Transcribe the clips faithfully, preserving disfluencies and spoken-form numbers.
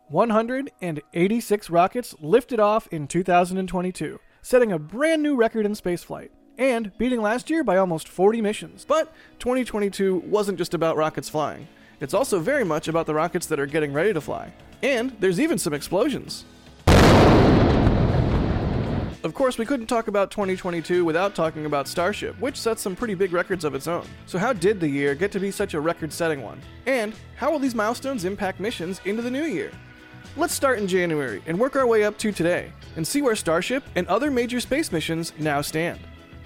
one hundred eighty-six rockets lifted off in two thousand twenty-two, setting a brand new record in spaceflight, and beating last year by almost forty missions. But twenty twenty-two wasn't just about rockets flying. It's also very much about the rockets that are getting ready to fly. And there's even some explosions. Of course, we couldn't talk about twenty twenty-two without talking about Starship, which set some pretty big records of its own. So how did the year get to be such a record-setting one? And how will these milestones impact missions into the new year? Let's start in January and work our way up to today, and see where Starship and other major space missions now stand.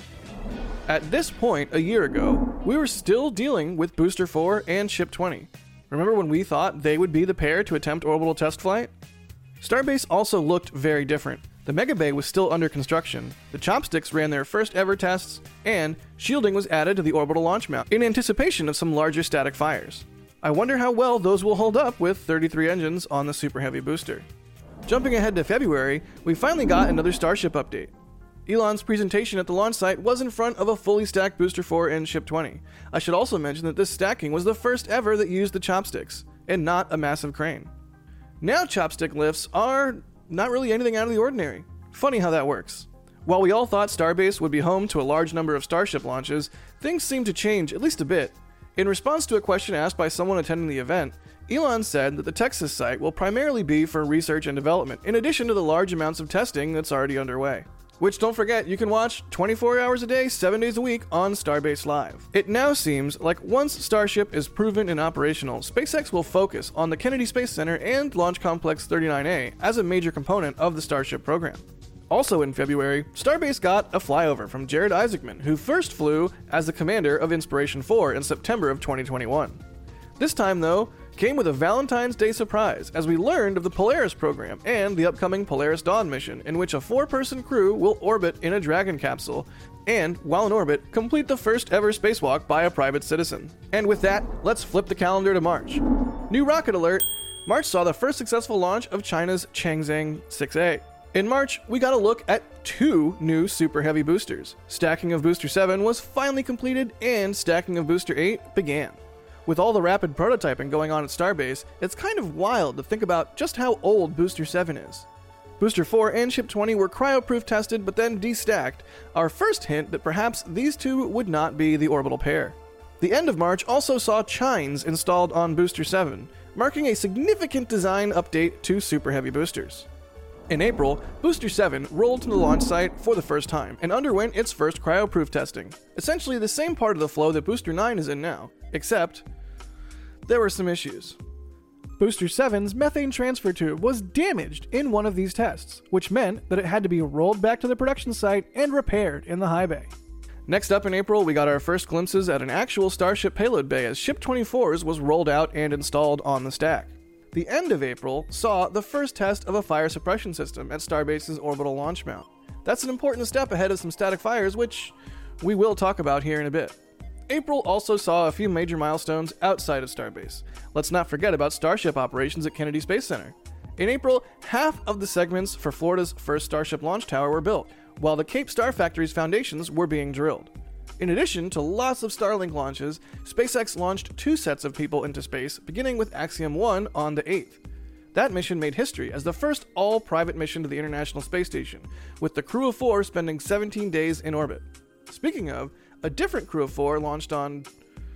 At this point, a year ago, we were still dealing with Booster four and Ship twenty. Remember when we thought they would be the pair to attempt orbital test flight? Starbase also looked very different. The Mega Bay was still under construction, the Chopsticks ran their first ever tests, and shielding was added to the orbital launch mount in anticipation of some larger static fires. I wonder how well those will hold up with thirty-three engines on the Super Heavy booster. Jumping ahead to February, we finally got another Starship update. Elon's presentation at the launch site was in front of a fully stacked Booster four and Ship twenty. I should also mention that this stacking was the first ever that used the Chopsticks, and not a massive crane. Now chopstick lifts are not really anything out of the ordinary. Funny how that works. While we all thought Starbase would be home to a large number of Starship launches, things seem to change at least a bit. In response to a question asked by someone attending the event, Elon said that the Texas site will primarily be for research and development, in addition to the large amounts of testing that's already underway. Which, don't forget, you can watch twenty-four hours a day, seven days a week on Starbase Live. It now seems like once Starship is proven and operational, SpaceX will focus on the Kennedy Space Center and Launch Complex thirty-nine A as a major component of the Starship program. Also in February, Starbase got a flyover from Jared Isaacman, who first flew as the commander of Inspiration four in September of twenty twenty-one. This time, though, came with a Valentine's Day surprise as we learned of the Polaris program and the upcoming Polaris Dawn mission, in which a four-person crew will orbit in a Dragon capsule and, while in orbit, complete the first ever spacewalk by a private citizen. And with that, let's flip the calendar to March. New rocket alert! March saw the first successful launch of China's Changzheng six A. In March, we got a look at two new Super Heavy boosters. Stacking of Booster seven was finally completed and stacking of Booster eight began. With all the rapid prototyping going on at Starbase, it's kind of wild to think about just how old Booster seven is. Booster four and Ship twenty were cryoproof tested but then destacked, our first hint that perhaps these two would not be the orbital pair. The end of March also saw chines installed on Booster seven, marking a significant design update to Super Heavy boosters. In April, Booster seven rolled to the launch site for the first time and underwent its first cryoproof testing, essentially the same part of the flow that Booster nine is in now, except there were some issues. Booster seven's methane transfer tube was damaged in one of these tests, which meant that it had to be rolled back to the production site and repaired in the high bay. Next up in April, we got our first glimpses at an actual Starship payload bay as Ship twenty-four's was rolled out and installed on the stack. The end of April saw the first test of a fire suppression system at Starbase's orbital launch mount. That's an important step ahead of some static fires, which we will talk about here in a bit. April also saw a few major milestones outside of Starbase. Let's not forget about Starship operations at Kennedy Space Center. In April, half of the segments for Florida's first Starship launch tower were built, while the Cape Star Factory's foundations were being drilled. In addition to lots of Starlink launches, SpaceX launched two sets of people into space, beginning with Axiom one on the eighth. That mission made history as the first all-private mission to the International Space Station, with the crew of four spending seventeen days in orbit. Speaking of, a different crew of four launched on,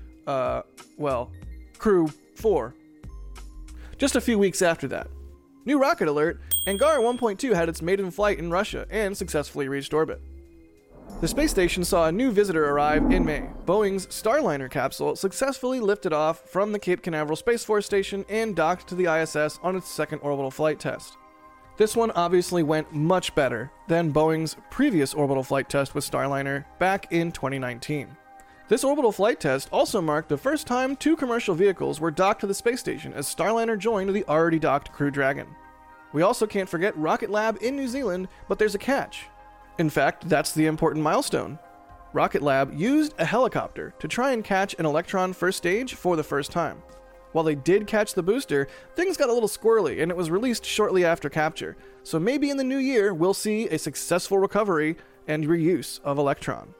uh, well, Crew four. Just a few weeks after that. New rocket alert, Angara one point two had its maiden flight in Russia and successfully reached orbit. The space station saw a new visitor arrive in May. Boeing's Starliner capsule successfully lifted off from the Cape Canaveral Space Force Station and docked to the I S S on its second orbital flight test. This one obviously went much better than Boeing's previous orbital flight test with Starliner back in twenty nineteen. This orbital flight test also marked the first time two commercial vehicles were docked to the space station as Starliner joined the already docked Crew Dragon. We also can't forget Rocket Lab in New Zealand, but there's a catch. In fact, that's the important milestone. Rocket Lab used a helicopter to try and catch an Electron first stage for the first time. While they did catch the booster, things got a little squirrely and it was released shortly after capture, so maybe in the new year we'll see a successful recovery and reuse of Electron.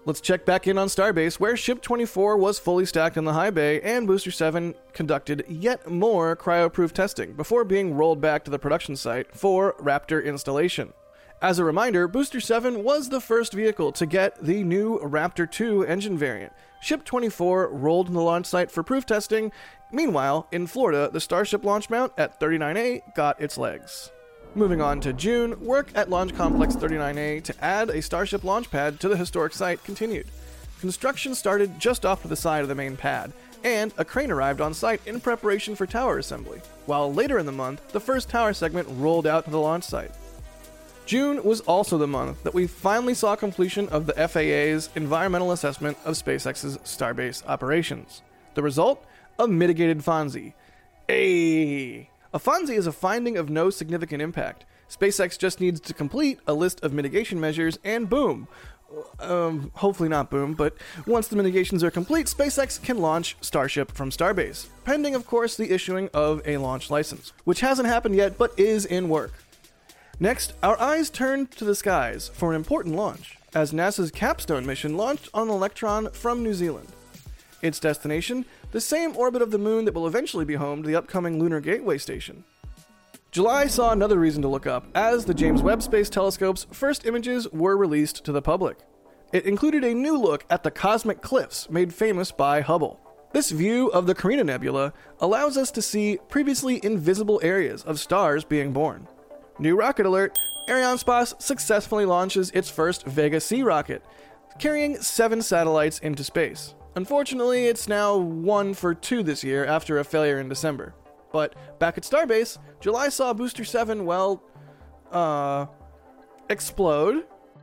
Let's check back in on Starbase, where Ship twenty-four was fully stacked in the high bay, and Booster seven conducted yet more cryo-proof testing before being rolled back to the production site for Raptor installation. As a reminder, Booster seven was the first vehicle to get the new Raptor two engine variant. Ship twenty-four rolled to the launch site for proof testing. Meanwhile, in Florida, the Starship launch mount at thirty-nine A got its legs. Moving on to June, work at Launch Complex thirty-nine A to add a Starship launch pad to the historic site continued. Construction started just off to the side of the main pad, and a crane arrived on site in preparation for tower assembly, while later in the month, the first tower segment rolled out to the launch site. June was also the month that we finally saw completion of the F A A's environmental assessment of SpaceX's Starbase operations. The result? A mitigated F O N S I. Ayy! A F O N S I is a finding of no significant impact. SpaceX just needs to complete a list of mitigation measures and boom. Um, hopefully not boom, but once the mitigations are complete, SpaceX can launch Starship from Starbase, pending of course the issuing of a launch license, which hasn't happened yet but is in work. Next, our eyes turned to the skies for an important launch, as NASA's Capstone mission launched on Electron from New Zealand. Its destination, the same orbit of the moon that will eventually be home to the upcoming Lunar Gateway station. July saw another reason to look up, as the James Webb Space Telescope's first images were released to the public. It included a new look at the cosmic cliffs made famous by Hubble. This view of the Carina Nebula allows us to see previously invisible areas of stars being born. New rocket alert, Arianespace successfully launches its first Vega C rocket, carrying seven satellites into space. Unfortunately, it's now one for two this year after a failure in December. But back at Starbase, July saw Booster seven, well, uh, explode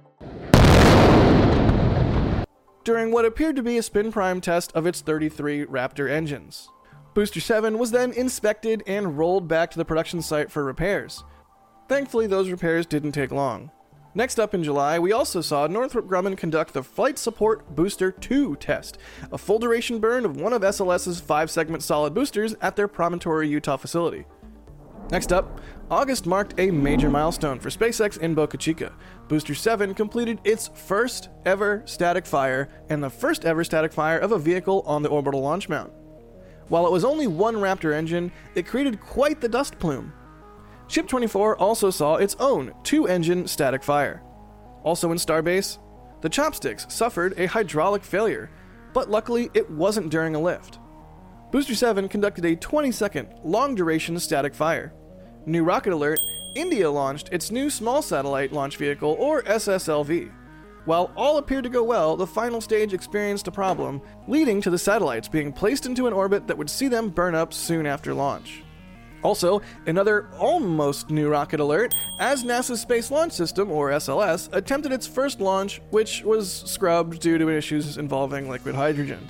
during what appeared to be a spin prime test of its thirty-three Raptor engines. Booster seven was then inspected and rolled back to the production site for repairs. Thankfully, those repairs didn't take long. Next up in July, we also saw Northrop Grumman conduct the Flight Support Booster two test, a full duration burn of one of S L S's five-segment solid boosters at their Promontory, Utah facility. Next up, August marked a major milestone for SpaceX in Boca Chica. Booster seven completed its first ever static fire and the first ever static fire of a vehicle on the orbital launch mount. While it was only one Raptor engine, it created quite the dust plume. Ship twenty-four also saw its own two-engine static fire. Also in Starbase, the Chopsticks suffered a hydraulic failure, but luckily it wasn't during a lift. Booster seven conducted a twenty-second long-duration static fire. New rocket alert, India launched its new small satellite launch vehicle, or S S L V. While all appeared to go well, the final stage experienced a problem, leading to the satellites being placed into an orbit that would see them burn up soon after launch. Also, another almost new rocket alert, as NASA's Space Launch System, or S L S, attempted its first launch, which was scrubbed due to issues involving liquid hydrogen.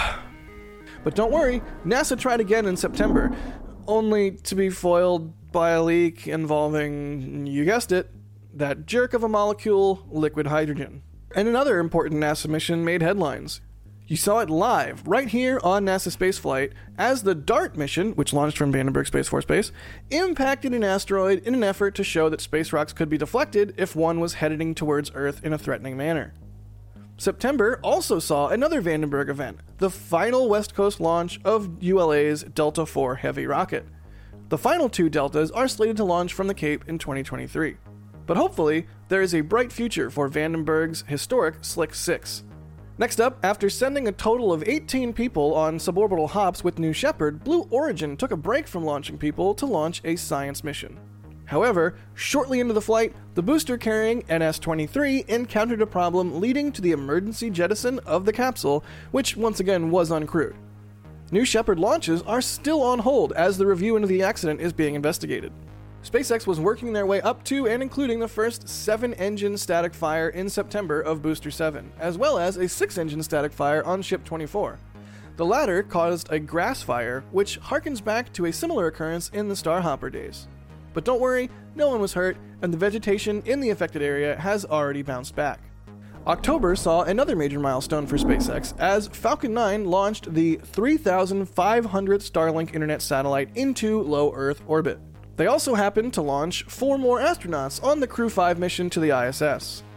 But don't worry, NASA tried again in September, only to be foiled by a leak involving, you guessed it, that jerk of a molecule, liquid hydrogen. And another important NASA mission made headlines. You saw it live, right here on NASA Spaceflight, as the DART mission, which launched from Vandenberg Space Force Base, impacted an asteroid in an effort to show that space rocks could be deflected if one was heading towards Earth in a threatening manner. September also saw another Vandenberg event, the final West Coast launch of U L A's Delta four Heavy rocket. The final two Deltas are slated to launch from the Cape in twenty twenty-three. But hopefully, there is a bright future for Vandenberg's historic Slick six. Next up, after sending a total of eighteen people on suborbital hops with New Shepard, Blue Origin took a break from launching people to launch a science mission. However, shortly into the flight, the booster carrying N S twenty-three encountered a problem leading to the emergency jettison of the capsule, which once again was uncrewed. New Shepard launches are still on hold as the review into the accident is being investigated. SpaceX was working their way up to and including the first seven-engine static fire in September of Booster seven, as well as a six-engine static fire on Ship twenty-four. The latter caused a grass fire, which harkens back to a similar occurrence in the Starhopper days. But don't worry, no one was hurt, and the vegetation in the affected area has already bounced back. October saw another major milestone for SpaceX as Falcon nine launched the three thousand five hundredth Starlink internet satellite into low Earth orbit. They also happened to launch four more astronauts on the Crew five mission to the I S S.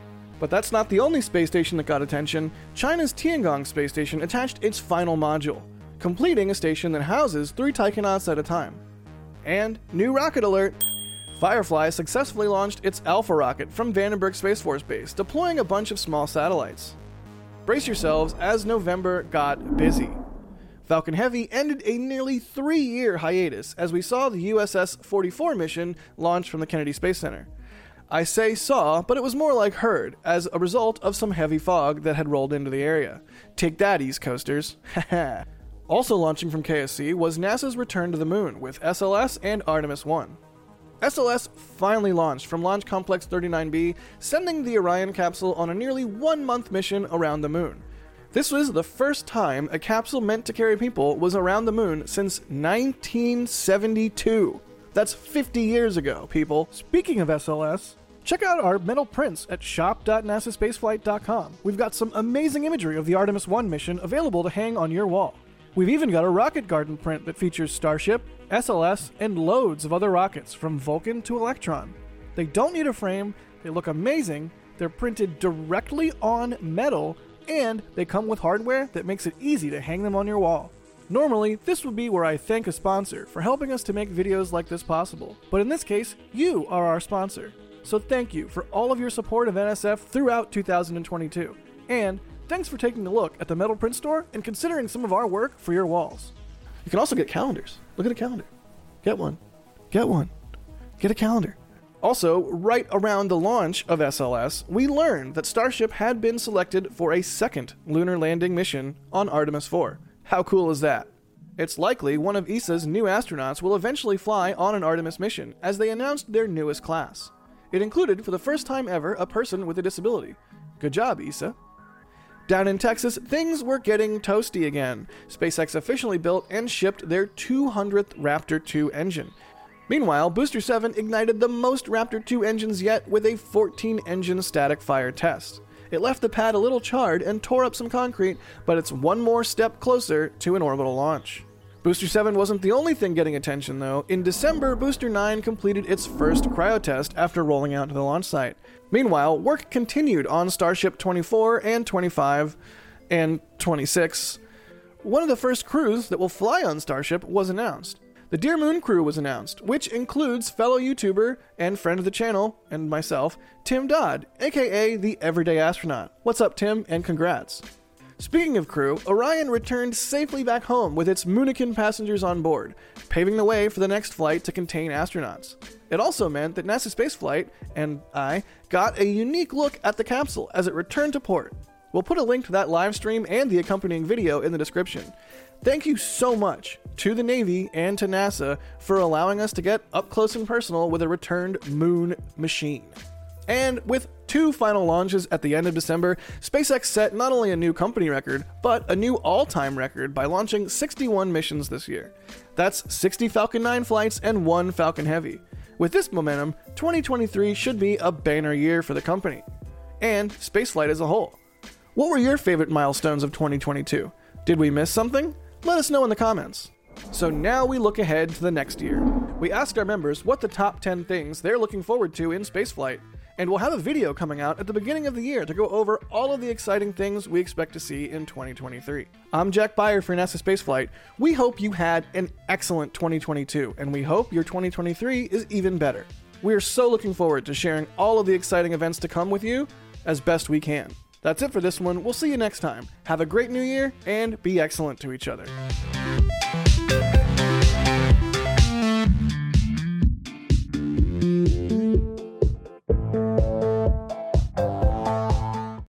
But that's not the only space station that got attention. China's Tiangong space station attached its final module, completing a station that houses three taikonauts at a time. And new rocket alert! Firefly successfully launched its Alpha rocket from Vandenberg Space Force Base, deploying a bunch of small satellites. Brace yourselves as November got busy. Falcon Heavy ended a nearly three-year hiatus as we saw the U S S forty-four mission launch from the Kennedy Space Center. I say saw, but it was more like heard, as a result of some heavy fog that had rolled into the area. Take that, East Coasters. Haha. Also launching from K S C was NASA's return to the moon with S L S and Artemis one. S L S finally launched from Launch Complex thirty-nine B, sending the Orion capsule on a nearly one-month mission around the moon. This was the first time a capsule meant to carry people was around the moon since nineteen seventy-two. That's fifty years ago, people. Speaking of S L S, check out our metal prints at shop dot nasa spaceflight dot com. We've got some amazing imagery of the Artemis one mission available to hang on your wall. We've even got a rocket garden print that features Starship, S L S, and loads of other rockets from Vulcan to Electron. They don't need a frame, they look amazing, they're printed directly on metal, and they come with hardware that makes it easy to hang them on your wall. Normally, this would be where I thank a sponsor for helping us to make videos like this possible, but in this case, you are our sponsor. So thank you for all of your support of N S F throughout two thousand twenty-two, and thanks for taking a look at the Metal Print Store and considering some of our work for your walls. You can also get calendars. Look at a calendar. Get one. Get one. Get a calendar. Also, right around the launch of S L S, we learned that Starship had been selected for a second lunar landing mission on Artemis four. How cool is that? It's likely one of E S A's new astronauts will eventually fly on an Artemis mission, as they announced their newest class. It included, for the first time ever, a person with a disability. Good job, E S A. Down in Texas, things were getting toasty again. SpaceX officially built and shipped their two hundredth Raptor two engine. Meanwhile, Booster seven ignited the most Raptor two engines yet with a fourteen engine static fire test. It left the pad a little charred and tore up some concrete, but it's one more step closer to an orbital launch. Booster seven wasn't the only thing getting attention, though. In December, Booster nine completed its first cryo test after rolling out to the launch site. Meanwhile, work continued on Starship twenty-four and twenty-five and twenty-six. One of the first crews that will fly on Starship was announced. The Dear Moon crew was announced, which includes fellow YouTuber and friend of the channel, and myself, Tim Dodd, aka the Everyday Astronaut. What's up, Tim, and congrats. Speaking of crew, Orion returned safely back home with its Moonican passengers on board, paving the way for the next flight to contain astronauts. It also meant that NASA Spaceflight and I got a unique look at the capsule as it returned to port. We'll put a link to that live stream and the accompanying video in the description. Thank you so much to the Navy and to NASA for allowing us to get up close and personal with a returned moon machine. And with two final launches at the end of December, SpaceX set not only a new company record, but a new all-time record by launching sixty-one missions this year. That's sixty Falcon nine flights and one Falcon Heavy. With this momentum, twenty twenty-three should be a banner year for the company, and spaceflight as a whole. What were your favorite milestones of twenty twenty-two? Did we miss something? Let us know in the comments. So now we look ahead to the next year. We asked our members what the top ten things they're looking forward to in spaceflight, and we'll have a video coming out at the beginning of the year to go over all of the exciting things we expect to see in twenty twenty-three. I'm Jack Beyer for NASA Spaceflight. We hope you had an excellent twenty twenty-two, and we hope your twenty twenty-three is even better. We are so looking forward to sharing all of the exciting events to come with you as best we can. That's it for this one. We'll see you next time. Have a great new year, and be excellent to each other.